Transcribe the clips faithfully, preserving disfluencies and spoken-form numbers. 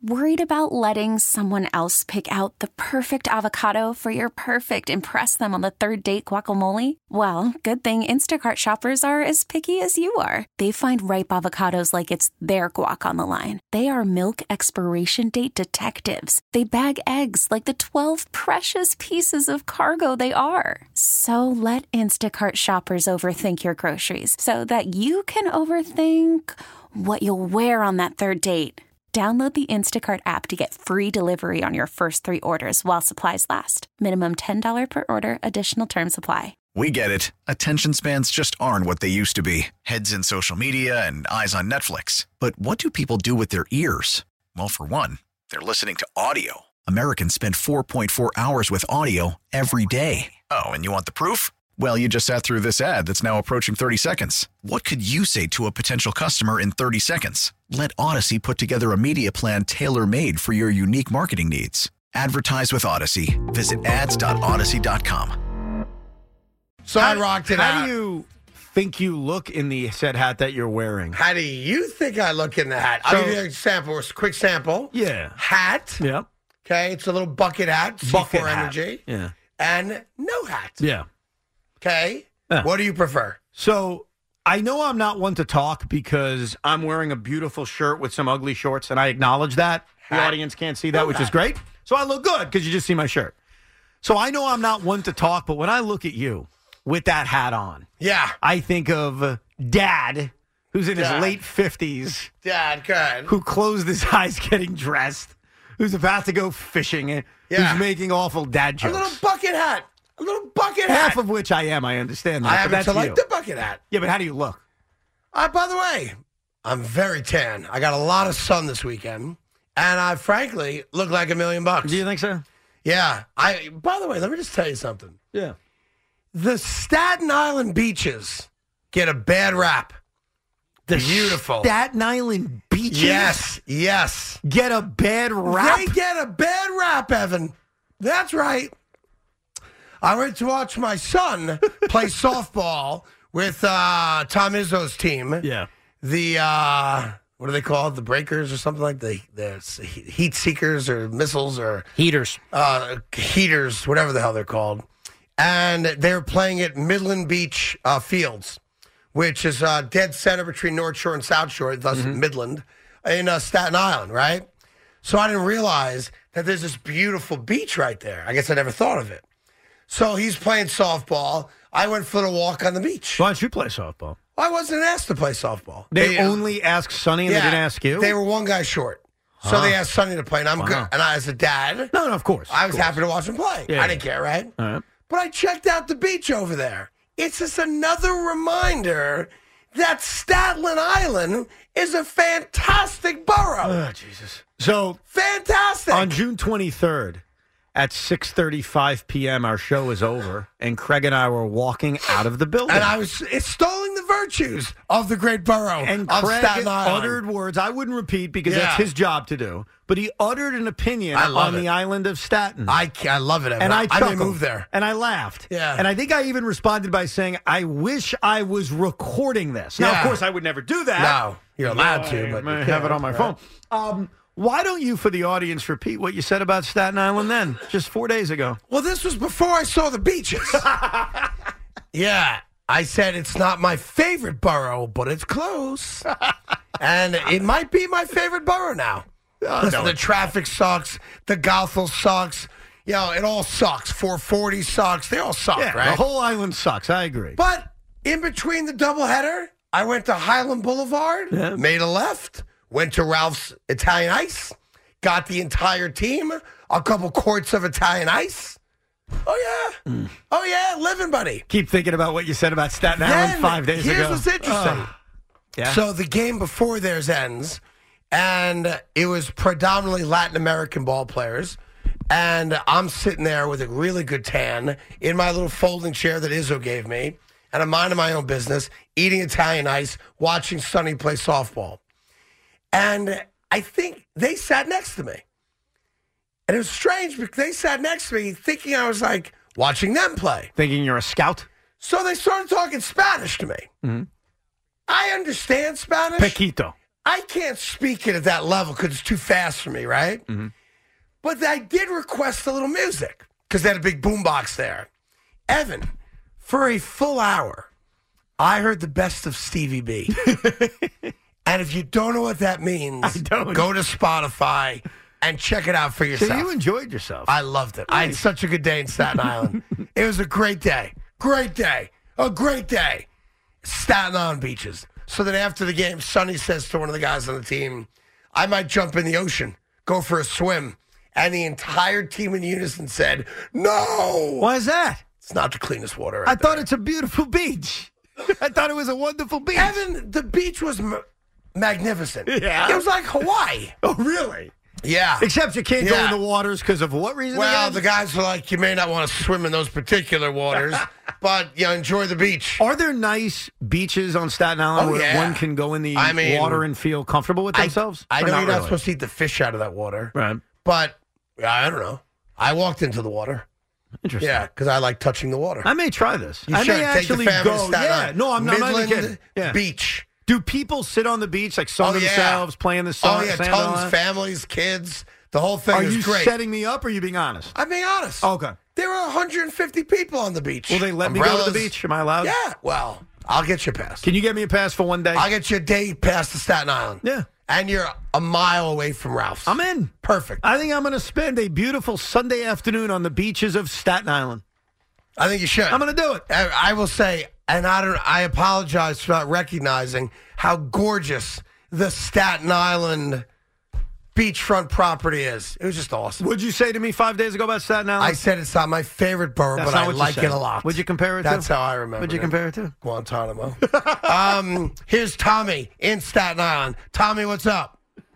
Worried about letting someone else pick out the perfect avocado for your perfect impress them on the third date guacamole? Well, good thing Instacart shoppers are as picky as you are. They find ripe avocados like it's their guac on the line. They are milk expiration date detectives. They bag eggs like the twelve precious pieces of cargo they are. So let Instacart shoppers overthink your groceries so that you can overthink what you'll wear on that third date. Download the Instacart app to get free delivery on your first three orders while supplies last. Minimum ten dollars per order. Additional terms apply. We get it. Attention spans just aren't what they used to be. Heads in social media and eyes on Netflix. But what do people do with their ears? Well, for one, they're listening to audio. Americans spend four point four hours with audio every day. Oh, and you want the proof? Well, you just sat through this ad that's now approaching thirty seconds. What could you say to a potential customer in thirty seconds? Let Odyssey put together a media plan tailor-made for your unique marketing needs. Advertise with Odyssey. Visit ads dot odyssey dot com. So how, I rocked it how out. How do you think you look in the said hat that you're wearing? How do you think I look in the hat? So, I'll give you a sample, a quick sample. Yeah. Hat. Yeah. Okay, it's a little bucket hat. C four Bucket hat. Energy. Yeah. And no hat. Yeah. Okay. Yeah. What do you prefer? So I know I'm not one to talk because I'm wearing a beautiful shirt with some ugly shorts, and I acknowledge that. The Hat. audience can't see that, No which hat. is great. So I look good because you just see my shirt. So I know I'm not one to talk, but when I look at you with that hat on, Yeah. I think of uh, Dad, who's in Dad. his late fifties, Dad, good. who closed his eyes getting dressed, who's about to go fishing, Yeah. who's making awful dad A jokes. little bucket hat. A little bucket Half hat. of which I am, I understand that. I but happen that's to like you. the bucket hat. Yeah, but how do you look? Uh, by the way, I'm very tan. I got a lot of sun this weekend, and I frankly look like a million bucks. Do you think so? Yeah. I. By the way, let me just tell you something. Yeah. The Staten Island beaches get a bad rap. The Beautiful. Staten Island beaches Yes, yes. get a bad rap. They get a bad rap, Evan. That's right. I went to watch my son play softball with uh, Tom Izzo's team. Yeah. The, uh, what are they called? The Breakers or something like the, the Heat Seekers or Missiles or Heaters. uh, Heaters, whatever the hell they're called. And they were playing at Midland Beach uh, Fields, which is uh, dead center between North Shore and South Shore, thus Mm-hmm. Midland, in uh, Staten Island, right? So I didn't realize that there's this beautiful beach right there. I guess I never thought of it. So he's playing softball. I went for the walk on the beach. Why don't you play softball? I wasn't asked to play softball. They, only asked Sonny and they didn't ask you? They were one guy short. So Huh. they asked Sonny to play, and I'm Wow. good. And I, as a dad, no, no, of course. I of was course. happy to watch him play. Yeah, I didn't care, right? All right. But I checked out the beach over there. It's just another reminder that Staten Island is a fantastic borough. Oh, Jesus. So Fantastic. on June twenty-third at six thirty-five p.m., our show is over, and Craig and I were walking out of the building. and I was extolling the virtues of the great borough And of Craig Staten Island. uttered words I wouldn't repeat because Yeah. that's his job to do. But he uttered an opinion I love on it. the island of Staten. I, I love it, Evan. and I I chuckled. may move there. And I laughed. Yeah. And I think I even responded by saying, I wish I was recording this. Now, Yeah. of course, I would never do that. No, you're allowed to, I but may you have can't, it on my right? phone. Um, why don't you, for the audience, repeat what you said about Staten Island then, just four days ago? Well, this was before I saw the beaches. Yeah. I said it's not my favorite borough, but it's close. And it might be my favorite borough now. Listen, the traffic sucks. The Gothel sucks. You know, it all sucks. four forty sucks. They all suck, Yeah, right? the whole island sucks. I agree. But in between the doubleheader, I went to Highland Boulevard, Yeah. made a left, went to Ralph's Italian Ice, got the entire team, a couple quarts of Italian Ice. Oh, yeah. Mm. Oh, yeah. Living, buddy. Keep thinking about what you said about Staten Then, Island five days here's ago. what's interesting. Oh. Yeah. So the game before theirs ends, and it was predominantly Latin American ball players. And I'm sitting there with a really good tan in my little folding chair that Izzo gave me, and I'm minding my own business, eating Italian ice, watching Sonny play softball. And I think they sat next to me. And it was strange because they sat next to me thinking I was like watching them play. Thinking you're a scout? So they started talking Spanish to me. Mm-hmm. I understand Spanish. Pequito. I can't speak it at that level because it's too fast for me, right? Mm-hmm. But I did request a little music because they had a big boombox there. Evan, for a full hour, I heard the best of Stevie B. And if you don't know what that means, I don't. Go to Spotify and check it out for yourself. So you enjoyed yourself. I loved it. Nice. I had such a good day in Staten Island. It was a great day. Great day. A great day. Staten Island beaches. So that after the game, Sonny says to one of the guys on the team, I might jump in the ocean, go for a swim. And the entire team in unison said, no. Why is that? It's not the cleanest water. Right I thought there. it's a beautiful beach. I thought it was a wonderful beach. Evan, the beach was m- magnificent. Yeah. It was like Hawaii. Oh, really? Yeah. Except you can't Yeah. go in the waters because of what reason? Well, again? the guys were like, you may not want to swim in those particular waters, but you know, enjoy the beach. Are there nice beaches on Staten Island Oh, where yeah. one can go in the I mean, water and feel comfortable with I- themselves? I, Or know not you're not really? supposed to eat the fish out of that water, Right. but I don't know. I walked into the water. Interesting. Yeah, because I like touching the water. I may try this. You I should may take actually the family to go. Staten Yeah. Island. No, I'm not, I'm not even Midland kidding. Yeah. Beach. Do people sit on the beach, like sun Oh, yeah. themselves, playing the sun? Oh, yeah, sand and all tons, that? families, kids. The whole thing Are is you great. setting me up or are you being honest? I'm being honest. Okay. There were one hundred fifty people on the beach. Will they let me go to Umbrellas. the beach? Am I allowed? Yeah, well, I'll get you a pass. Can you get me a pass for one day? I'll get you a day pass to Staten Island. Yeah. And you're a mile away from Ralph's. I'm in. Perfect. I think I'm going to spend a beautiful Sunday afternoon on the beaches of Staten Island. I think you should. I'm going to do it. I, I will say, and I don't. I apologize for not recognizing how gorgeous the Staten Island beachfront property is. It was just awesome. What'd you say to me five days ago about Staten Island? I said it's not my favorite borough, That's but not I what you like said. it a lot. What'd you compare it That's to? how I remember. What'd you it. compare it to? Guantanamo. um, here's Tommy in Staten Island. Tommy, what's up?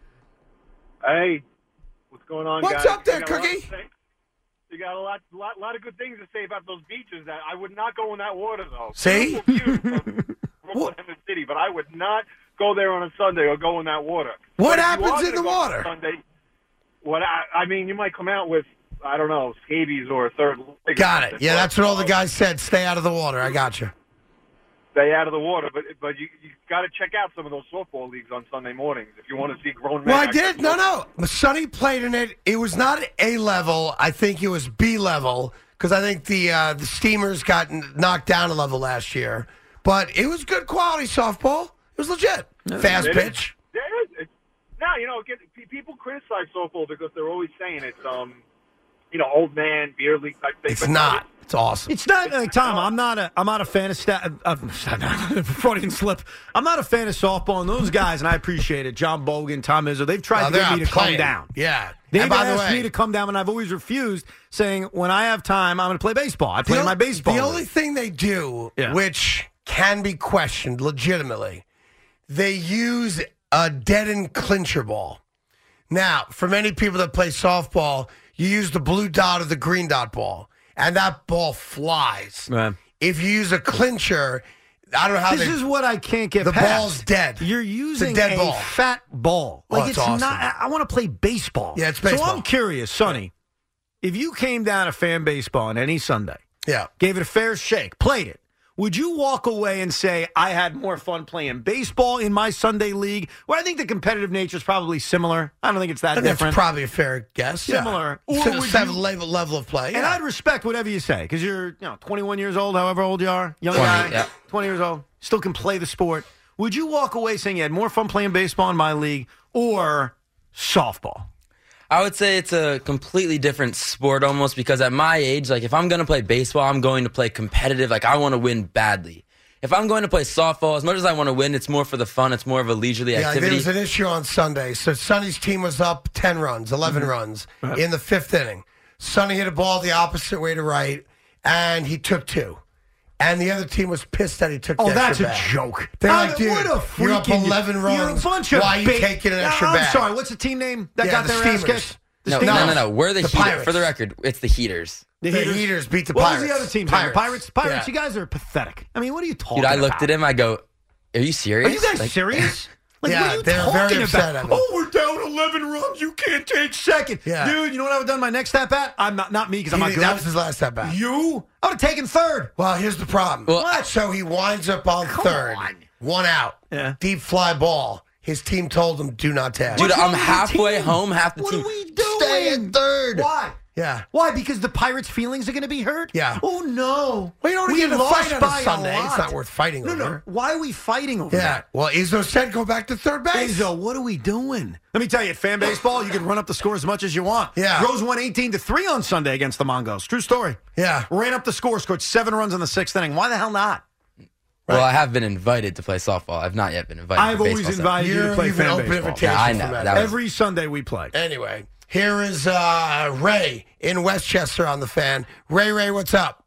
Hey, what's going on, What's guys? up there, You got a lot Cookie? to say. You got a lot, lot, lot of good things to say about those beaches. That I would not go in that water, though. See? Beautiful view from Brooklyn and the city, but I would not go there on a Sunday or go in that water. What But if you happens are in the gonna go on water? a Sunday, what I, I mean, you might come out with, I don't know, scabies or a third leg. Got it. Yeah, that's what all the guys said. Stay out of the water. I got you. Stay out of the water, but but you you got to check out some of those softball leagues on Sunday mornings if you want to see grown men. Well, I act did. like No, no. Sonny played in it. It was not A level. I think it was B level because I think the uh, the Steamers got n- knocked down a level last year. But it was good quality softball. It was legit. Fast It is. pitch. Yeah, it is. It's, now, you know, get, pe- people criticize softball because they're always saying it's, um, you know, old man, beer league type thing. It's but not. It's awesome. It's not like Tom. I'm not a. I'm not a fan of stat. Of, Freudian slip. I'm not a fan of softball, and those guys, and I appreciate it. John Bogan, Tom Izzo. They've tried Oh, to they're get me out to come playing. down. Yeah. They've And by the asked way, me to come down, and I've always refused, saying when I have time, I'm going to play baseball. I play the, my o- baseball. The league. only thing they do, Yeah. which can be questioned legitimately, they use a dead end clincher ball. Now, for many people that play softball, you use the blue dot or the green dot ball, and that ball flies. Right. If you use a clincher, I don't know how This they. is what I can't get the past. ball's dead. You're It's a using dead a ball. fat ball. Oh, Like it's it's, awesome. not. I, I want to play baseball. Yeah, it's So baseball. I'm curious, Sonny. If you came down to fan baseball on any Sunday, Yeah. gave it a fair shake, played it, would you walk away and say, I had more fun playing baseball in my Sunday league? Well, I think the competitive nature is probably similar. I don't think it's that I think that's different. probably a fair guess. Similar. Yeah. Or So would same you- level, level of play. and yeah. I'd respect whatever you say because you're, you know, twenty-one years old, however old you are, young twenty, guy, yeah. twenty years old, still can play the sport. Would you walk away saying you had more fun playing baseball in my league or softball? I would say it's a completely different sport almost because at my age, like if I'm going to play baseball, I'm going to play competitive. Like I want to win badly. If I'm going to play softball, as much as I want to win, it's more for the fun. It's more of a leisurely Yeah, activity. there was an issue on Sunday. So Sonny's team was up ten runs, eleven Mm-hmm. runs in the fifth inning. Sonny hit a ball the opposite way to right, and he took two. And the other team was pissed that he took Oh, the that's extra a bag. joke. They're Oh, like, dude, what a you're up freaking- eleven You're a runs. bunch of Why are you ba- taking an extra I'm bag? sorry, what's the team name that Yeah, got the their ass Steamers. kicked? The no, Steamers? no, no, no. We're the, The Heat- Pirates. For the record, it's the Heaters. The Heaters beat the what Pirates. was the other team? Pirates. Pirates? Pirates? Pirates, Yeah. you guys are pathetic. I mean, what are you talking Dude, I about? looked at him. I go, "Are you serious? Are you guys Like, serious? Like, Yeah, what are you they're talking very upset about? at me. Oh, we're down eleven runs. You can't take second. Yeah. Dude, you know what I would have done my next at bat? I'm not, not me because I'm He- not good. that was his last at bat. You? I would have taken third. Well, here's the problem. Well, What? So he winds up on Come third. on. One out. Yeah. Deep fly ball. his team told him, do not tag. Dude, What's I'm wrong with the halfway team? home, half the What team. are we doing? Stay at third. Why? Yeah. Why? Because the Pirates' feelings are going to be hurt? Yeah. Oh, no. Well, you don't We get in a lost fight on by a Sunday. It's lot. not worth fighting No, over. no. Why are we fighting over Yeah. that? Well, Izzo said go back to third base. Izzo, what are we doing? Let me tell you, at fan baseball, you can run up the score as much as you want. Yeah. Rose won eighteen to three on Sunday against the Mongos. True story. Yeah. Ran up the score, scored seven runs in the sixth inning. Why the hell not? Well, I have been invited to play softball. I've not yet been invited I've to always baseball. invited you to You're- play you've an fan open baseball. invitation Yeah, I from know. that. That was- Every Sunday we play. Anyway, here is uh, Ray in Westchester on the fan. Ray, Ray, what's up?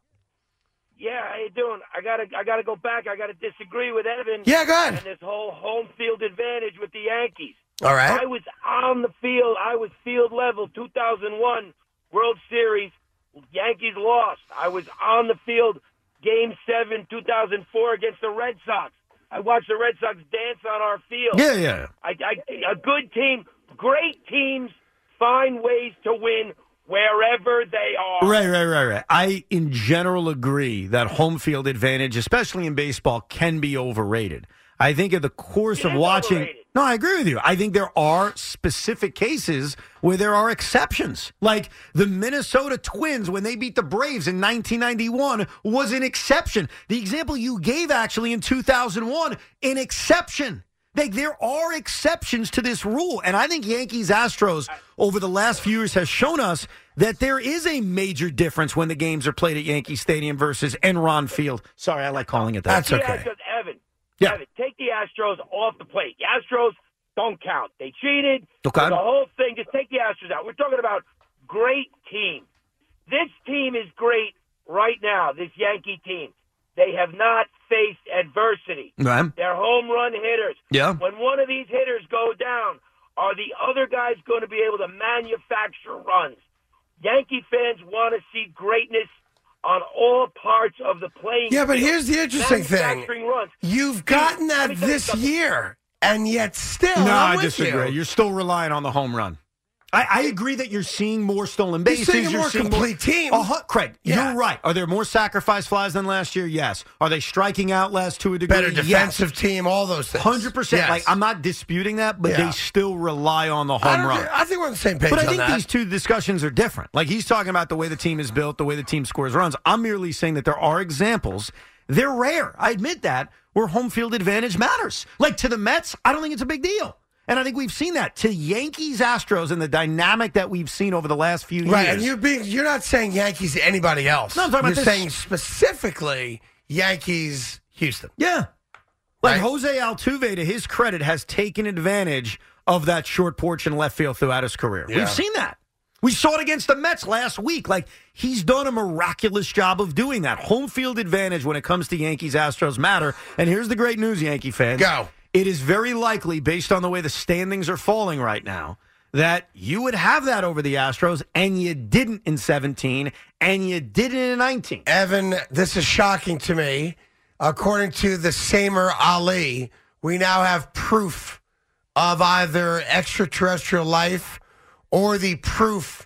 Yeah, how you doing? I gotta, I gotta go back. I gotta disagree with Evan. Yeah, go ahead. And this whole home field advantage with the Yankees. All right. I was on the field. I was field level. two thousand one World Series. Yankees lost. I was on the field. Game seven, two thousand four against the Red Sox. I watched the Red Sox dance on our field. Yeah, yeah. I, I, a good team, great teams find ways to win wherever they are. Right, right, right, right. I, in general, agree that home field advantage, especially in baseball, can be overrated. I think in the course It of is watching. overrated. No, I agree with you. I think there are specific cases where there are exceptions. Like the Minnesota Twins, when they beat the Braves in nineteen ninety-one, was an exception. The example you gave, actually, in two thousand one, an exception. Like, there are exceptions to this rule. And I think Yankees-Astros over the last few years has shown us that there is a major difference when the games are played at Yankee Stadium versus Enron Field. Sorry, I like calling it that. That's Yeah, okay. because Evan, Yeah. Evan, take the Astros off the plate. The Astros don't count. They cheated. Okay. The whole thing, just take the Astros out. We're talking about great team. This team is great right now, this Yankee team. They have not faced adversity. Right. They're home run hitters. Yeah. When one of these hitters go down, are the other guys going to be able to manufacture runs? Yankee fans want to see greatness on all parts of the playing Yeah, but field. here's the interesting thing. Manufacturing runs. You've gotten Let that me tell you this something. year, and yet still, No, I'm I with disagree. you. You're still relying on the home run. I, I agree that you're seeing more stolen You're bases. seeing a more complete team. Uh, huh, Craig, Yeah. you're right. Are there more sacrifice flies than last year? Yes. Are they striking out less to a degree? Better defensive team, all those things. Yes. one hundred percent. Yes. Like, I'm not disputing that, but Yeah. they still rely on the I, home don't run. think- I think we're on the same page But I on think that. these two discussions are different. Like, he's talking about the way the team is built, the way the team scores runs. I'm merely saying that there are examples. They're rare. I admit that, where home field advantage matters. Like, to the Mets, I don't think it's a big deal. And I think we've seen that. To Yankees, Astros, and the dynamic that we've seen over the last few Right, years. and you're being you're not saying Yankees to anybody else. No, I'm talking you're about this- saying specifically Yankees Houston. Yeah. Like, Right. Jose Altuve, to his credit, has taken advantage of that short porch in left field throughout his career. Yeah. We've seen that. We saw it against the Mets last week. Like, he's done a miraculous job of doing that. Home field advantage when it comes to Yankees, Astros matter. And here's the great news, Yankee fans. Go. It is very likely, based on the way the standings are falling right now, that you would have that over the Astros, and you didn't in seventeen, and you did it in nineteen. Evan, this is shocking to me. According to the Samer Ali, we now have proof of either extraterrestrial life or the proof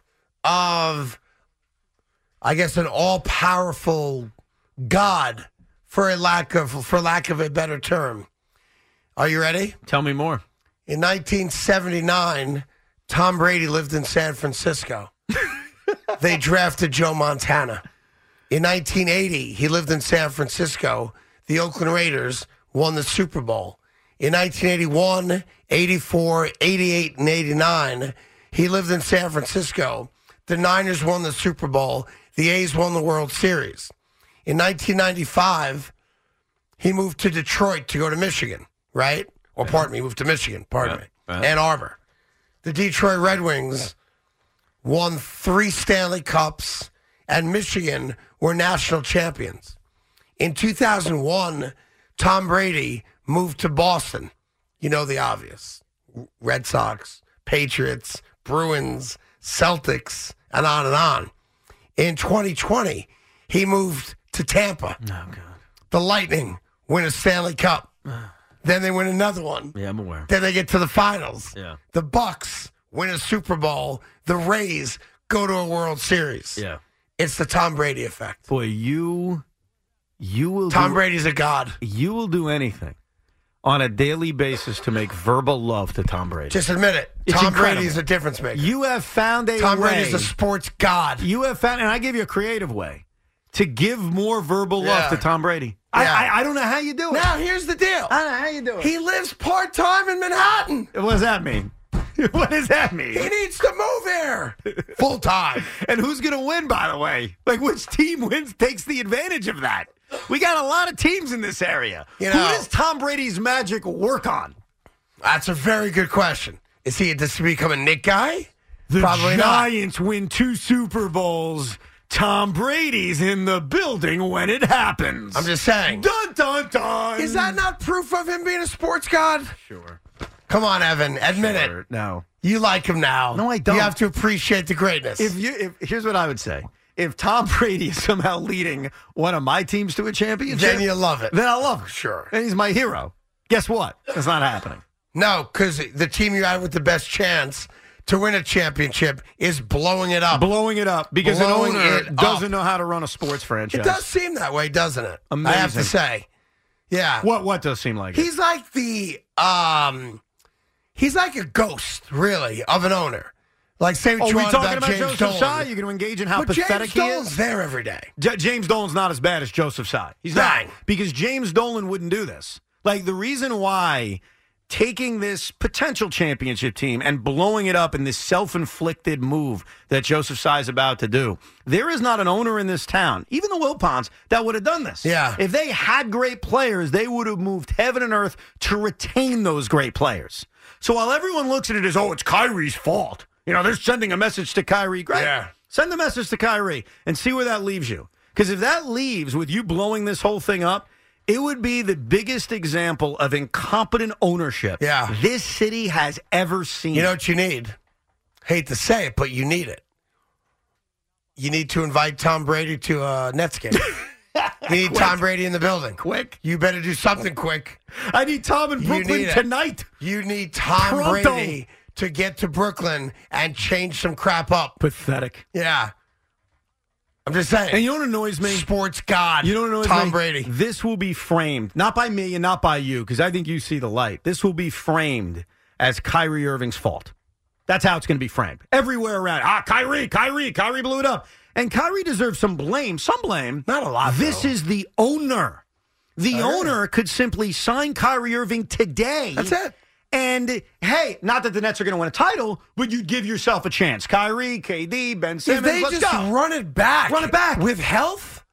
of, I guess, an all-powerful God, for a lack of for lack of a better term. Are you ready? Tell me more. In nineteen seventy-nine, Tom Brady lived in San Francisco. They drafted Joe Montana. In nineteen eighty, he lived in San Francisco. The Oakland Raiders won the Super Bowl. In nineteen eighty-one, eighty-four, eighty-eight, and eighty-nine, he lived in San Francisco. The Niners won the Super Bowl. The A's won the World Series. In nineteen ninety-five, he moved to Detroit to go to Michigan, right? Or pardon me, moved to Michigan, pardon me. Ann Arbor. The Detroit Red Wings won three Stanley Cups, and Michigan were national champions. In two thousand one, Tom Brady moved to Boston. You know the obvious. Red Sox, Patriots, Bruins, Celtics, and on and on. In twenty twenty, he moved to Tampa. Oh, God. The Lightning win a Stanley Cup. Then they win another one. Yeah, I'm aware. Then they get to the finals. Yeah. The Bucks win a Super Bowl. The Rays go to a World Series. Yeah. It's the Tom Brady effect. Boy, you, you will Tom do, Brady's a god. You will do anything. on a daily basis to make verbal love to Tom Brady. Just admit it. It's Tom incredible. Brady is a difference maker. You have found a Tom way. Brady is a sports god. You have found, and I give you a creative way to give more verbal love Yeah. to Tom Brady. Yeah. I, I I don't know how you do it. Now, here's the deal. I don't know how you do it. He lives part-time in Manhattan. What does that mean? What does that mean? He needs to move there full-time. And who's going to win, by the way? Like, which team wins takes the advantage of that? We got a lot of teams in this area. You Who know- does Tom Brady's magic work on? That's a very good question. Is he just become a Nick guy? The Probably not. Giants win two Super Bowls. Tom Brady's in the building when it happens. I'm just saying. Dun, dun, dun. Is that not proof of him being a sports god? Sure. Come on, Evan. Admit Sure. it. No. You like him now. No, I don't. You have to appreciate the greatness. If you, if, here's what I would say. If Tom Brady is somehow leading one of my teams to a championship, then you love it. then I love him. Sure. And he's my hero. Guess what? That's not happening. No, because the team you had with the best chance to win a championship is blowing it up. Blowing it up because Blowing an owner it doesn't up. know how to run a sports franchise. It does seem that way, doesn't it? I have to Amazing. say. Yeah. What what does seem like it? He's like the um he's like a ghost, really, of an owner. Like say what Oh, you we want talking about, about James Joseph Tsai? Dolan. You're going to engage in how But pathetic James he Dolan's is? there every day. J- James Dolan's not as bad as Joseph Tsai. He's not. Dang. Because James Dolan wouldn't do this. Like, the reason why taking this potential championship team and blowing it up in this self-inflicted move that Joseph Tsai is about to do, there is not an owner in this town, even the Wilpons, that would have done this. Yeah. If they had great players, they would have moved heaven and earth to retain those great players. So while everyone looks at it as, oh, it's Kyrie's fault, you know, they're sending a message to Kyrie. Great. Yeah. Send the message to Kyrie and see where that leaves you. Because if that leaves with you blowing this whole thing up, it would be the biggest example of incompetent ownership Yeah. this city has ever seen. You know what you need? Hate to say it, but you need it. You need to invite Tom Brady to a Nets game. You need Tom Brady in the building. Quick. You better do something quick. I need Tom in You Brooklyn need it. tonight. You need Tom Pronto. Brady to get to Brooklyn and change some crap up. Pathetic. Yeah. I'm just saying. And you know what annoys me? Sports god. You don't know Tom Brady. This will be framed, not by me and not by you, because I think you see the light. This will be framed as Kyrie Irving's fault. That's how it's going to be framed. Everywhere around. Ah, Kyrie, Kyrie, Kyrie blew it up. And Kyrie deserves some blame, some blame. Not a lot, This though. is the owner. The All right. owner could simply sign Kyrie Irving today. That's it. And, hey, not that the Nets are going to win a title, but you'd give yourself a chance. Kyrie, K D, Ben If Simmons, they let's just go. run it back. Run it back. With health,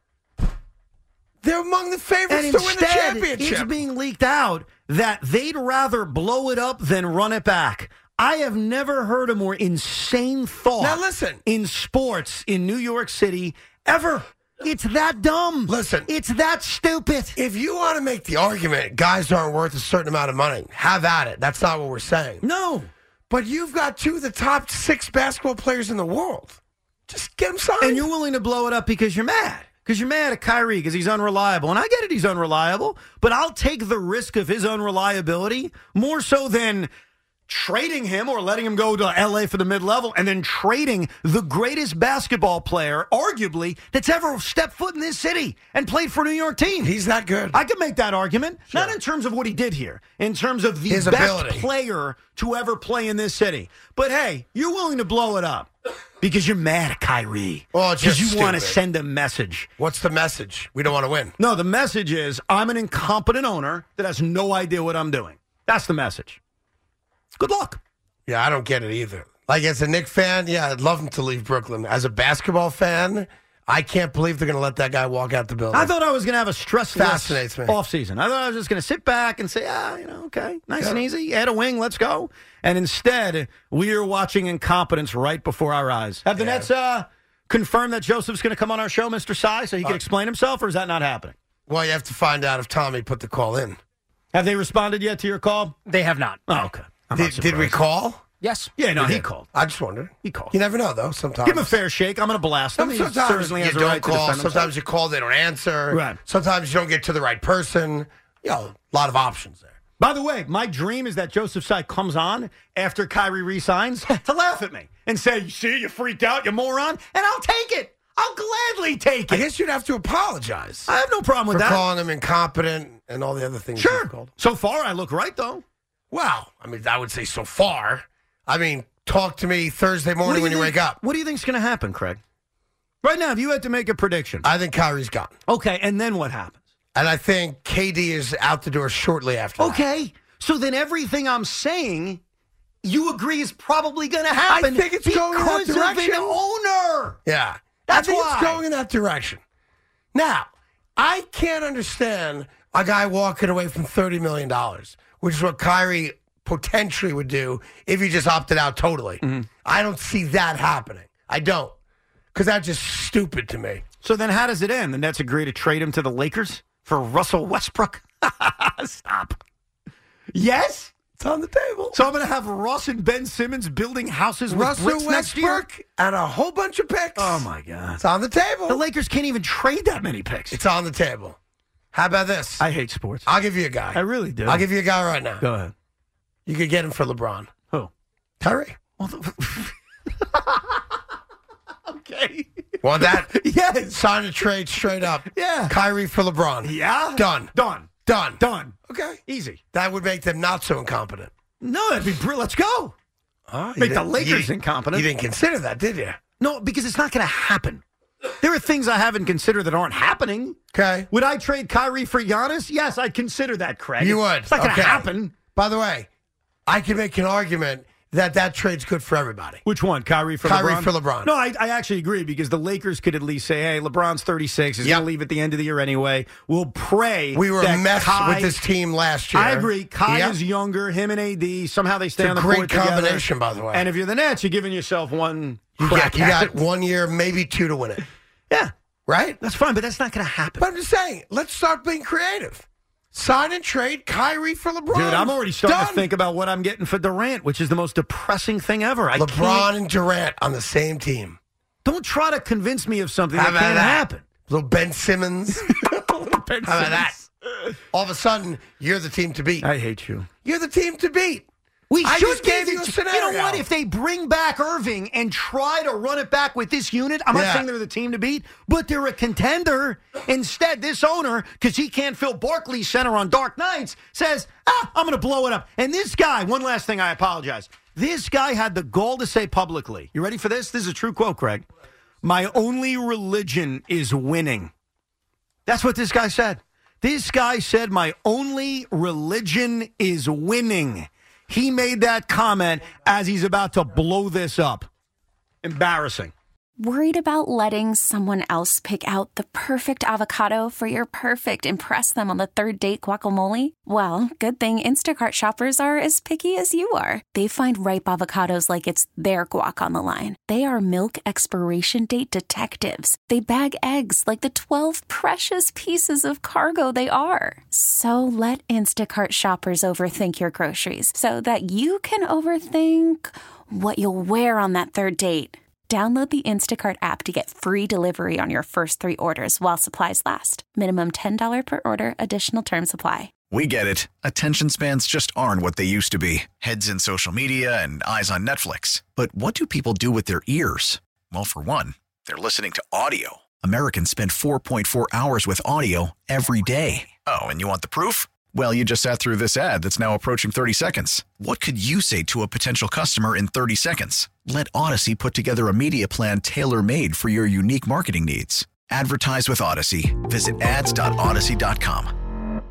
they're among the favorites And to win the instead, championship. it's being leaked out that they'd rather blow it up than run it back. I have never heard a more insane thought Now listen. in sports in New York City ever. It's that dumb. Listen. It's that stupid. If you want to make the argument guys aren't worth a certain amount of money, have at it. That's not what we're saying. No. But you've got two of the top six basketball players in the world. Just get them signed. And you're willing to blow it up because you're mad. Because you're mad at Kyrie because he's unreliable. And I get it, he's unreliable. But I'll take the risk of his unreliability more so than trading him or letting him go to L A for the mid-level and then trading the greatest basketball player, arguably, that's ever stepped foot in this city and played for a New York team. He's that good. I can make that argument. Not in terms of what he did here, in terms of the His best ability. player to ever play in this city. But hey, you're willing to blow it up because you're mad at Kyrie. Well, it's because just you want to stupid. send a message. What's the message? We don't want to win. No, the message is I'm an incompetent owner that has no idea what I'm doing. That's the message. Good luck. Yeah, I don't get it either. Like, as a Knick fan, yeah, I'd love him to leave Brooklyn. As a basketball fan, I can't believe they're going to let that guy walk out the building. I thought I was going to have a stressless Fascinates me. offseason. I thought I was just going to sit back and say, ah, you know, okay, nice Yeah. and easy. Add a wing, let's go. And instead, we are watching incompetence right before our eyes. Have the Yeah. Nets uh, confirmed that Joseph's going to come on our show, Mister Tsai, so he can Uh, explain himself, or is that not happening? Well, you have to find out if Tommy put the call in. Have they responded yet to your call? They have not. Oh, okay. I'm not Did, did we surprised. call? Yes. Yeah, no, We he did. called. I just wondered. He called. You never know, though, sometimes. Give him a fair shake. I'm going to blast him. He Sometimes certainly you has a don't right to call. defend himself. Sometimes you call, they don't answer. Right. Sometimes you don't get to the right person. You know, a lot of options there. By the way, my dream is that Joseph Tsai comes on after Kyrie resigns to laugh at me and say, you see, you freaked out, you moron, and I'll take it. I'll gladly take I it. guess you'd have to apologize I have no problem for with that. calling him incompetent and all the other things Sure. you've called. So far, I look right, though. Well, I mean, I would say so far. I mean, talk to me Thursday What morning do when you think- wake up. What do you think's going to happen, Craig? Right now, if you had to make a prediction. I think Kyrie's gone. Okay, and then what happens? And I think K D is out the door shortly after that. Okay, so then everything I'm saying, you agree is probably going to happen. I think it's going in that because of direction. an owner. Yeah. That's I think why. it's going in that direction. Now, I can't understand a guy walking away from thirty million dollars, which is what Kyrie potentially would do if he just opted out totally. Mm-hmm. I don't see that happening. I don't. Because that's just stupid to me. So then how does it end? The Nets agree to trade him to the Lakers for Russell Westbrook? Stop. Yes? It's on the table. So I'm going to have Russ and Ben Simmons building houses with Russell bricks next year? Westbrook and a whole bunch of picks. Oh, my God. It's on the table. The Lakers can't even trade that many picks. It's on the table. How about this? I hate sports. I'll give you a guy. I really do. I'll give you a guy right now. Go ahead. You could get him for LeBron. Who? Kyrie. Well, the- okay. Want that? Yes. Sign a trade straight up. Yeah. Kyrie for LeBron. Yeah? Done. Done. Done. Done. Okay. Easy. That would make them not so incompetent. No, that'd be brilliant. Let's go. Oh, Make the Lakers incompetent. You didn't consider that, did you? No, because it's not going to happen. There are things I haven't considered that aren't happening. Okay. Would I trade Kyrie for Giannis? Yes, I'd consider that, Craig. You would. It's not going to Okay. happen. By the way, I can make an argument that that trade's good for everybody. Which one? Kyrie for Kyrie LeBron? for LeBron. No, I, I actually agree because the Lakers could at least say, hey, LeBron's thirty-six. He's Yep. going to leave at the end of the year anyway. We'll pray We were that messed Kai, with this team last year. I agree. Kai Yep. is younger. Him and A D, somehow they stay It's a on the great court together. combination, by the way. And if you're the Nets, you're giving yourself one You crack got, you at got it. one year, maybe two to win it. Yeah, Right? that's fine, but that's not going to happen. But I'm just saying, let's start being creative. Sign and trade Kyrie for LeBron. Dude, I'm already starting Done. to think about what I'm getting for Durant, which is the most depressing thing ever. I LeBron can't- and Durant on the same team. Don't try to convince me of something How that about can't that? happen. Little Ben Simmons. How about that? All of a sudden, you're the team to beat. I hate you. You're the team to beat. We I should just gave give you a it to- scenario. You know what? If they bring back Irving and try to run it back with this unit, I'm Yeah. not saying they're the team to beat, but they're a contender. Instead, this owner, because he can't fill Barclays Center on dark nights, says, ah, I'm going to blow it up. And this guy, one last thing, I apologize. This guy had the gall to say publicly, you ready for this? This is a true quote, Craig. My only religion is winning. That's what this guy said. This guy said, my only religion is winning. He made that comment as he's about to blow this up. Embarrassing. Worried about letting someone else pick out the perfect avocado for your perfect impress them on the third date guacamole? Well, good thing Instacart shoppers are as picky as you are. They find ripe avocados like it's their guac on the line. They are milk expiration date detectives. They bag eggs like the twelve precious pieces of cargo they are. So let Instacart shoppers overthink your groceries so that you can overthink what you'll wear on that third date. Download the Instacart app to get free delivery on your first three orders while supplies last. Minimum ten dollars per order. Additional terms apply. We get it. Attention spans just aren't what they used to be. Heads in social media and eyes on Netflix. But what do people do with their ears? Well, for one, they're listening to audio. Americans spend four point four hours with audio every day. Oh, and you want the proof? Well, you just sat through this ad that's now approaching thirty seconds. What could you say to a potential customer in thirty seconds? Let Odyssey put together a media plan tailor-made for your unique marketing needs. Advertise with Odyssey. Visit ads dot odyssey dot com.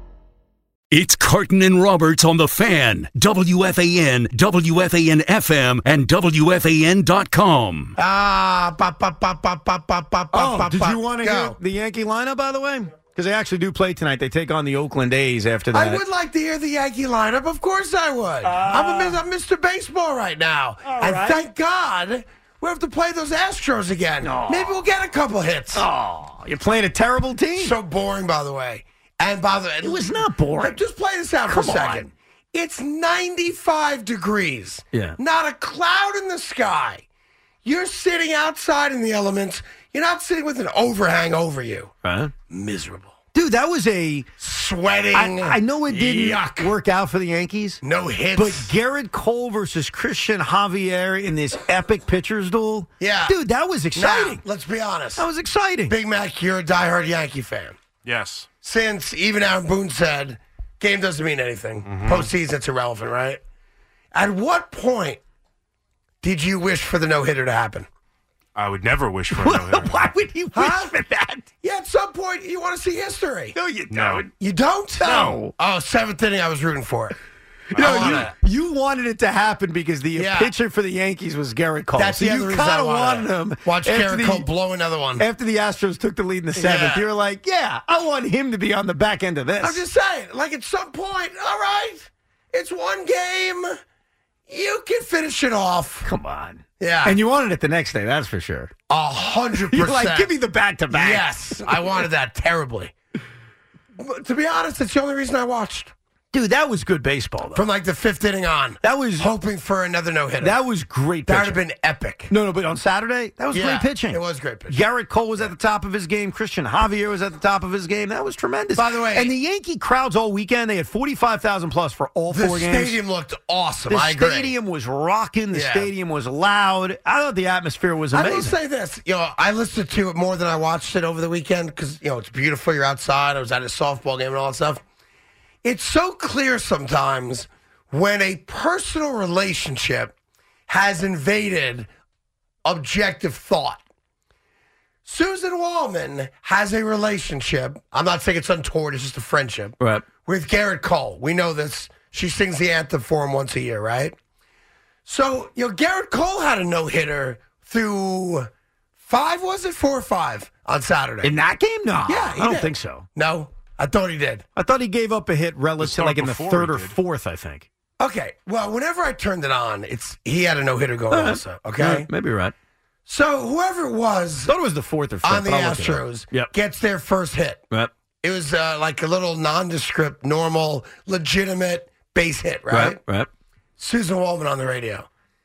It's Carton and Roberts on The Fan, W F A N, W F A N F M, and W F A N dot com. Ah, ba, ba, ba, ba, ba, ba, ba, Oh, ba, did ba. you want to Go. hear the Yankee lineup, by the way? Because they actually do play tonight. They take on the Oakland A's after that. I would like to hear the Yankee lineup. Of course I would. I'm, a, I'm Mister Baseball right now. And right. thank God we have to play those Astros again. Maybe we'll get a couple hits. Oh, you're playing a terrible team. So boring, by the way. And by the way, It was not boring. Just play this out Come for a second. on. It's ninety-five degrees. Yeah. Not a cloud in the sky. You're sitting outside in the elements. You're not sitting with an overhang over you. Huh? Miserable. Dude, that was a... Sweating. I, I know it didn't Yuck. work out for the Yankees. No hits. But Garrett Cole versus Christian Javier in this epic pitcher's duel. Yeah. Dude, that was exciting. Now, let's be honest. That was exciting. Big Mac, you're a diehard Yankee fan. Yes. since even Aaron Boone said, game doesn't mean anything. Mm-hmm. Postseason, it's irrelevant, right? At what point did you wish for the no-hitter to happen? I would never wish for a no-hitter. Why would you wish Huh? for that? Yeah, at some point, you want to see history. No, you No. don't. You don't? No. Oh, seventh inning, I was rooting for it. You, know, I wanna- you, you wanted it to happen because the Yeah. pitcher for the Yankees was Garrett Cole. That's so the you other reason I kind of wanted wanted it. him. Watch after Garrett the- Cole blow another one. After the Astros took the lead in the seventh, Yeah. you were like, yeah, I want him to be on the back end of this. I'm just saying, like at some point, all right, it's one game. You can finish it off. Come on. Yeah. And you wanted it the next day, that's for sure. A hundred You're percent. like, give me the back-to-back. Yes, I wanted that terribly. But to be honest, it's the only reason I watched. Dude, that was good baseball, though. From like the fifth inning on. That was hoping for another no-hitter. That was great That pitching. would have been epic. No, no, but on Saturday, that was Yeah, great pitching. it was great pitching. Garrett Cole was at the top of his game. Christian Javier was at the top of his game. That was tremendous. By the way- and the Yankee crowds all weekend, they had forty-five thousand plus for all The four games. stadium looked awesome. The I agree. stadium was rocking. The Yeah. stadium was loud. I thought the atmosphere was I amazing. will say this, you know, I listened to it more than I watched it over the weekend because, you know, it's beautiful. You're outside. I was at a softball game and all that stuff. It's so clear sometimes when a personal relationship has invaded objective thought. Susan Wallman has a relationship. I'm not saying it's untoward. It's just a friendship. Right. With Garrett Cole. We know this. She sings the anthem for him once a year, right? So, you know, Garrett Cole had a no-hitter through five, was it? Four or five on Saturday. In that game? No. Yeah, he I don't did. think so. No? I thought he did. I thought he gave up a hit relative start like in the before third he or did. fourth, I think. Okay. Well, whenever I turned it on, it's he had a no-hitter going Uh-huh. also, okay? Yeah, maybe you're right. So, whoever it was thought it was the fourth or fifth. on the but I'll look it up. Astros Yep. gets their first hit. Yep. It was uh, like a little nondescript, normal, legitimate base hit, right? Right. Right. Susan Wallman on the radio.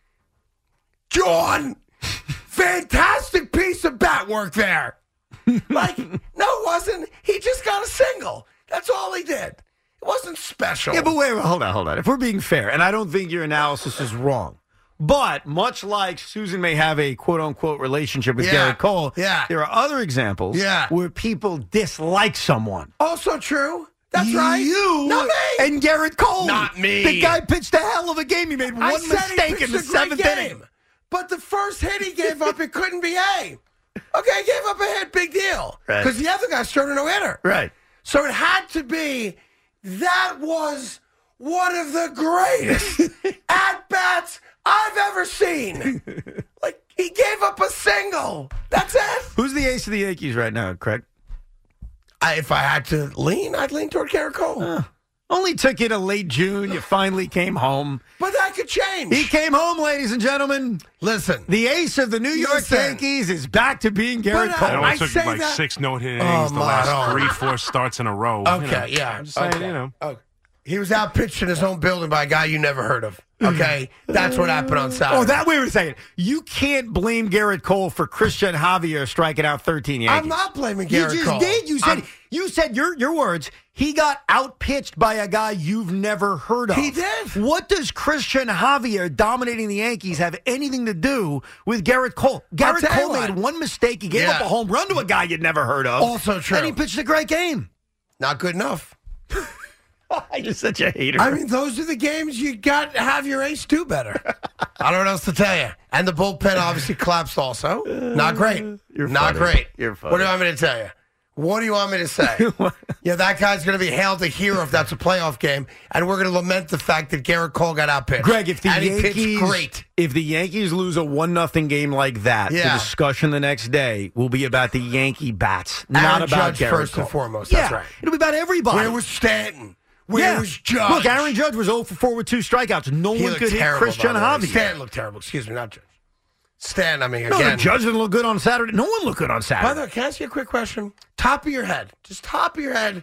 John, fantastic piece of bat work there. Like, no, it wasn't. He just got a single. That's all he did. It wasn't special. Yeah, but wait, wait, hold on, hold on. If we're being fair, and I don't think your analysis is wrong, but much like Susan may have a quote-unquote relationship with Yeah, Garrett Cole, yeah. there are other examples Yeah. where people dislike someone. Also true. That's right. You Not me. and Garrett Cole. Not me. The guy pitched a hell of a game. He made one I said he mistake pitched in the a great seventh game. inning. But the first hit he gave up, it couldn't be A. Okay, he gave up a hit, big deal. Right. Because the other guy started a no-hitter. Right. So it had to be, that was one of the greatest at-bats I've ever seen. Like, he gave up a single. That's it. Who's the ace of the Yankees right now, Craig? I, if I had to lean, I'd lean toward Garrett Cole. Uh, only took you to late June. You finally came home. But that could change. He came home, ladies and gentlemen. Listen. The ace of the New York Listen. Yankees is back to being Garrett But, uh, Cole. It I only took say like that- six no-hit innings Oh, the my last God. three, four starts in a row. you Okay, know. yeah. I'm just saying, okay. you know. Okay. He was out pitched in his own building by a guy you never heard of. Okay? That's what happened on Saturday. Oh, that way we're saying. You can't blame Garrett Cole for Christian Javier striking out thirteen Yankees. I'm not blaming Garrett You just Cole. did. You said I'm- you said your your words. He got outpitched by a guy you've never heard of. He did. What does Christian Javier dominating the Yankees have anything to do with Garrett Cole? Garrett tell you Cole made what. one mistake. He gave Yeah. up a home run to a guy you'd never heard of. Also true. And he pitched a great game. Not good enough. You're such a hater. I mean, those are the games you got to have your ace do better. I don't know what else to tell you. And the bullpen obviously collapsed also. Not great. You're Not funny. great. You're funny. What do you want me to tell you? What do you want me to say? Yeah, that guy's going to be hailed a hero if that's a playoff game, and we're going to lament the fact that Garrett Cole got outpitched. Greg, if the and he Yankees pitched great. if the Yankees lose a one nothing game like that, the Yeah. discussion the next day will be about the Yankee bats, not Aaron about Judge Garrett first Cole. and foremost. Yeah, That's right. it'll be about everybody. Where was Stanton? Where yeah. was Judge? Look, Aaron Judge was zero for four with two strikeouts. No He one looked could hit terrible, Christian by the way. Javier. Stanton looked terrible. Excuse me, not Judge. Stanton, I mean, No, again. the Judge didn't look good on Saturday. No one looked good on By Saturday. the way, can I ask you a quick question? Top of your head. Just top of your head.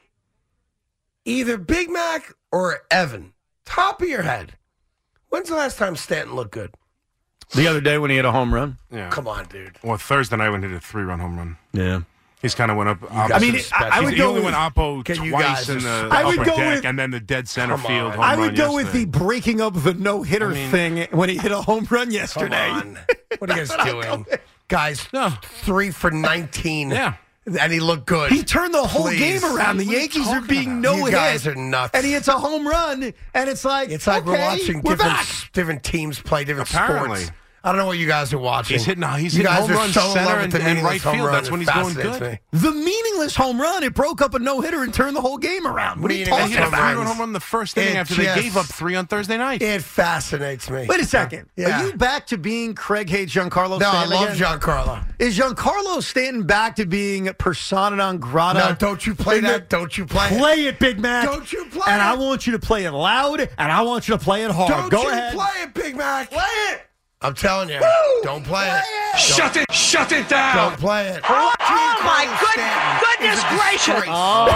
Either Big Mac or Evan. Top of your head. When's the last time Stanton looked good? The other day when he hit a home run. Yeah. Come on, dude. Well, Thursday night when he hit a three-run home run. Yeah. He's kind of went up. got I mean, some it- special- I, I would he go only with, went oppo Can you twice guys in just- the I would upper go deck with- and then the dead center Come field on. home I run would go with the yesterday. breaking up the no hitter I mean- thing when he hit a home run Come yesterday. on. What are you guys doing? Guys, three for nineteen. Yeah. and he looked good. He turned the whole Please. game around. The What are you Yankees are talking being about? no You hit. guys are nuts. And he hits a home run, and it's like, It's like okay, we're watching we're different back. different teams play different Apparently. sports. I don't know what you guys are watching. He's hitting- he's you hitting guys home are runs so in center love with and- the and meaningless right home field. run. That's when It he's going fascinates good. me. The meaningless home run, it broke up a no-hitter and turned the whole game around. What are you Meaningless talking He hit a home about? three-run home run the first inning It after they just- gave up three on Thursday night. It fascinates me. Wait a second. Yeah. Are you back to being Craig hates Giancarlo No, I Stanton love again? Giancarlo. Is Giancarlo Stanton back to being persona non grata? No, don't you play In that. the- Don't you play it. Play it, Big Mac. Don't you play And it. I want you to play it loud, and I want you to play it hard. Don't Go you ahead. play it, Big Mac. Play it. I'm telling you. Don't play, Play it. it. Shut it! Shut it down! Don't play it. Oh, oh my Giancarlo good, Stanton goodness is a gracious! disgrace.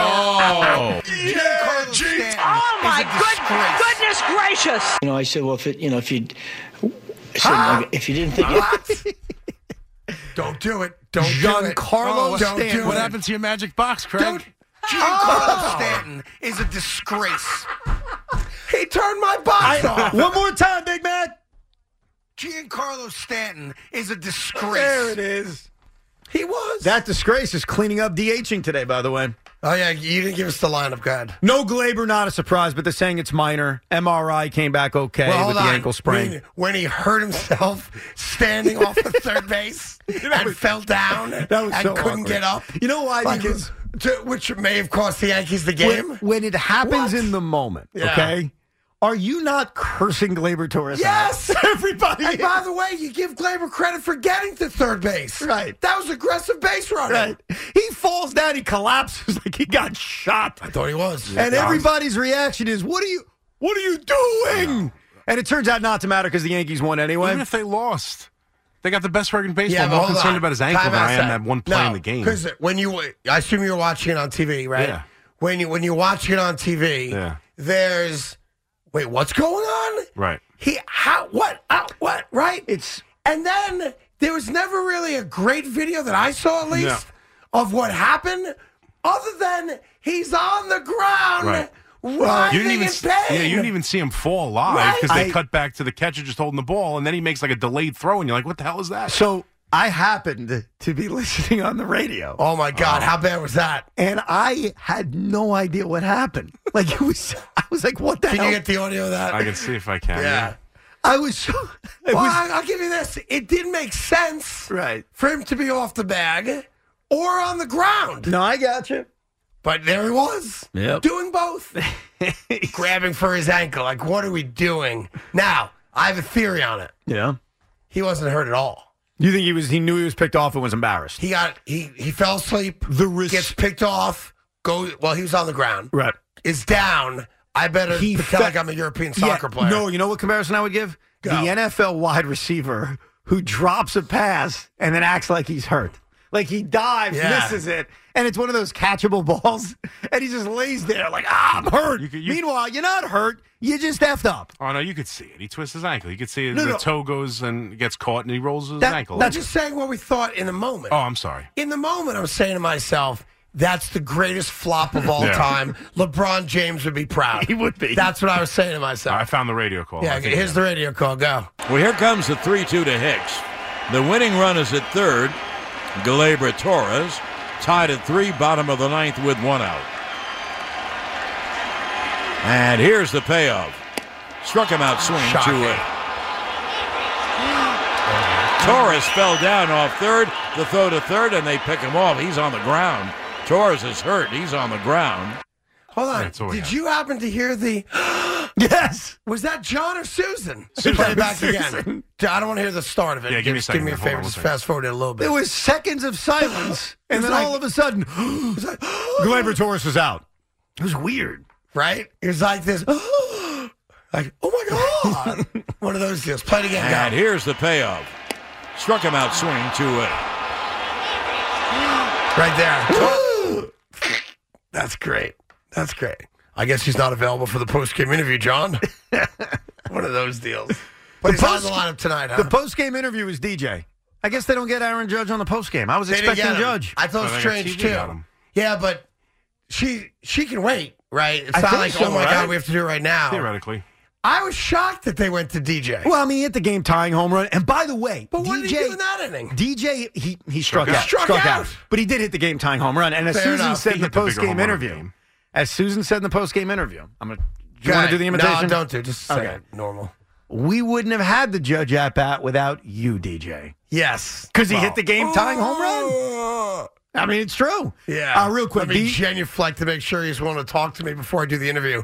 Oh, Giancarlo Stanton oh my is a good, disgrace. goodness gracious! You know, I said, well, if it, you know, if you, I said, like, if you didn't think it, Don't do it. Don't do it. Giancarlo Oh, don't Stanton. do What it. happened to your magic box, Craig? Don't. Giancarlo Stanton is a disgrace. He turned my box off. One more time, Big Mac. Giancarlo Stanton is a disgrace. There it is. He was. That disgrace is cleaning up DHing today, by the way. Oh, yeah. You didn't give us the lineup, God. No Glaber, not a surprise, but they're saying it's minor. M R I came back okay Well, with hold the on. ankle sprain. When, when he hurt himself standing off the third base and fell down that was and so couldn't awkward. get up. You know why? Like Because it- to, which may have cost the Yankees the game. when, when it happens What? in the moment, Yeah. okay? Are you not cursing Glaber Torres? Yes! out? Everybody. And by the way, you give Glaber credit for getting to third base. Right. That was aggressive base running. Right. He falls down, he collapses like he got shot. I thought he was. And everybody's reaction is, "What are you what are you doing?" And it turns out not to matter because the Yankees won anyway. Even if they lost, they got the best record in baseball. Yeah, I'm but more hold concerned on. about his ankle Time than I am out, that one play no, in the game. Because when you, I assume you're watching it on T V, right? Yeah. When you when you're watching it on T V, Yeah. there's wait, what's going on? Right. He how what uh, what right? It's And then there was never really a great video that I saw at least of what happened, other than he's on the ground. Right. Writhing You didn't even in see, pain. yeah, you didn't even see him fall live Right. because they I- cut back to the catcher just holding the ball, and then he makes like a delayed throw, and you're like, "What the hell is that?" so I happened to be listening on the radio. Oh my God! How bad was that? And I had no idea what happened. Like it was, I was like, "What the Can hell?" you get the audio of that? I can see if I can. yeah. I was so. It Well, was, I, I'll give you this. It didn't make sense right. for him to be off the bag or on the ground. No, I got you. But there he was, Yep. doing both. Grabbing for his ankle. Like, what are we doing? Now, I have a theory on it. Yeah. He wasn't hurt at all. You think he was? He knew he was picked off and was embarrassed. He got he he fell asleep. The res- Gets picked off. Go well. He was on the ground. right. Is down. I better He pretend fe- like I'm a European soccer Yeah, player. No, you know what comparison I would give? Go. The N F L wide receiver who drops a pass and then acts like he's hurt. Like he dives, Yeah. misses it, and it's one of those catchable balls, and he just lays there like, ah, I'm hurt. You could- you- Meanwhile, you're not hurt. You just effed up. Oh no, you could see it. He twists his ankle. You could see No, the no. toe goes and gets caught, and he rolls his That- ankle. I'm just saying what we thought in the moment. Oh, I'm sorry. In the moment, I'm saying to myself, that's the greatest flop of all Yeah. time. LeBron James would be proud. He would be. That's what I was saying to myself. I found the radio call. yeah, I think here's the radio call. Go. Well, here comes the three two to Hicks. The winning run is at third. Gleyber Torres tied at three, bottom of the ninth with one out. And here's the payoff. Struck him out swinging Shocking. two away. Torres fell down off third. The throw to third, and they pick him off. He's on the ground. Torres is hurt. He's on the ground. Hold on. That's all we Did got. you happen to hear the? Yes. Was that John or Susan? Susan. Play it back Susan. again. I don't want to hear the start of it. Yeah, give me a Just second Do me a here. Hold favor. on one Just second. fast forward it a little bit. There was seconds of silence, and It's then like- all of a sudden, It's like, Gleyber Torres was out. It was weird. right? It was like this. Like, oh my God. One of those deals. Play it again. And Go. here's the payoff. Struck him out swinging two away. Right there. That's great. That's great. I guess he's not available for the post-game interview, John. One of those deals. But he's on the lineup tonight, huh? The post-game interview is D J. I guess they don't get Aaron Judge on the post-game. I was They didn't expecting get him. Judge. I thought it Oh, was they got strange, T V too. on him. Yeah, but she she can wait, right? It's I not think like, so, oh, my right? God, we have to do it right now. Theoretically. I was shocked that they went to D J. Well, I mean, he hit the game tying home run. And by the way, but what D J, did he do in that inning? D J, he, he struck, Struck out. out. Struck Struck out. out. But he did hit the game tying home run. And as Fair Susan enough. said He in the hit the bigger post game home run interview, game. as Susan said in the post game interview, I'm going to. Do you Go want to ahead. do the imitation? No, don't do. Just say Okay. it normal. We wouldn't have had the Judge at bat without you, D J. Yes. Because he Well. hit the game tying home run. I mean, it's true. Yeah. Uh, real quick. Let me D- genuflect to make sure he's willing to talk to me before I do the interview.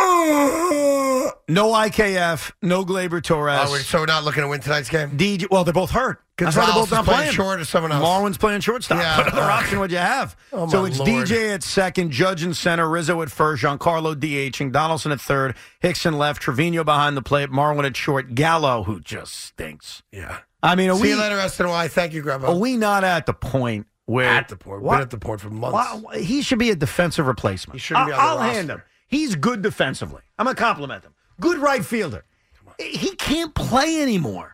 no I K F, no Glaber Torres. Oh, wait, so we're not looking to win tonight's game? D J, well, they're both hurt. That's why they're Gonzalez both not is playing playing. short or someone else? Marwin's playing shortstop. Yeah. What other option would you have? Oh, so my it's Lord. D J at second, Judge in center, Rizzo at first, Giancarlo DHing, Donaldson at third, Hickson left, Trevino behind the plate, Marwin at short, Gallo, who just stinks. Yeah. I mean, are See we, you later, S N Y. Thank you, Grandma. are we not at the point where... At the point. We've been at the point for months. Why- he should be a defensive replacement. He shouldn't be on the I'll roster. hand him. He's good defensively. I'm going to compliment him. Good right fielder. He can't play anymore.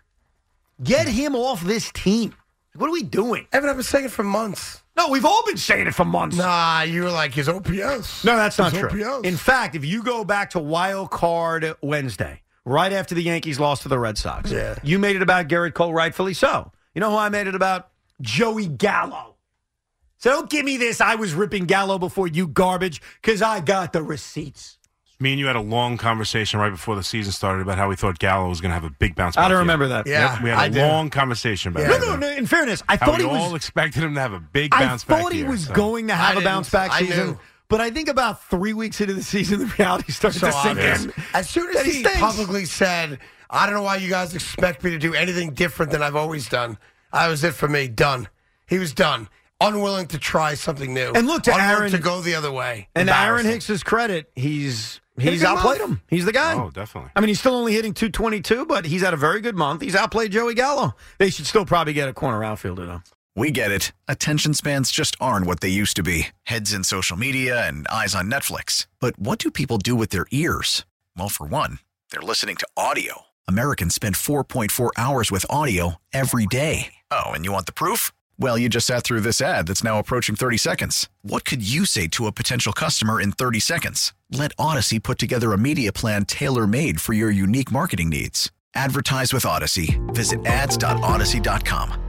Get him off this team. What are we doing? Evan, I've been saying it for months. No, we've all been saying it for months. Nah, you were like his O P S. No, that's not His true. O P S. In fact, if you go back to Wild Card Wednesday, right after the Yankees lost to the Red Sox, Yeah. you made it about Garrett Cole, rightfully so. You know who I made it about? Joey Gallo. So don't give me this, I was ripping Gallo before you garbage, because I got the receipts. Me and you had a long conversation right before the season started about how we thought Gallo was going to have a big bounce back. I don't year. remember that. Yeah, Yep, we had I a do. long conversation about Yeah. it. No, no, no, in fairness, I How thought we he was... all expected him to have a big I bounce back thought he year, was so. going to have I a bounce didn't. back I season, knew. but I think about three weeks into the season, the reality started So to sink obvious. in. As soon as That he he stinks. publicly said, I don't know why you guys expect me to do anything different than I've always done, that was it for me. Done. He was done. Unwilling to try something new. And look, to Unwilling Aaron- to go the other way. And to Aaron Embarrassing. Hicks's credit, he's Hit a he's good outplayed month. him. He's the guy. Oh, definitely. I mean, he's still only hitting two twenty-two, but he's had a very good month. He's outplayed Joey Gallo. They should still probably get a corner outfielder, though. We get it. Attention spans just aren't what they used to be. Heads in social media and eyes on Netflix. But what do people do with their ears? Well, for one, they're listening to audio. Americans spend four point four hours with audio every day. Oh, and you want the proof? Well, you just sat through this ad that's now approaching thirty seconds. What could you say to a potential customer in thirty seconds? Let Odyssey put together a media plan tailor-made for your unique marketing needs. Advertise with Odyssey. Visit ads dot odyssey dot com.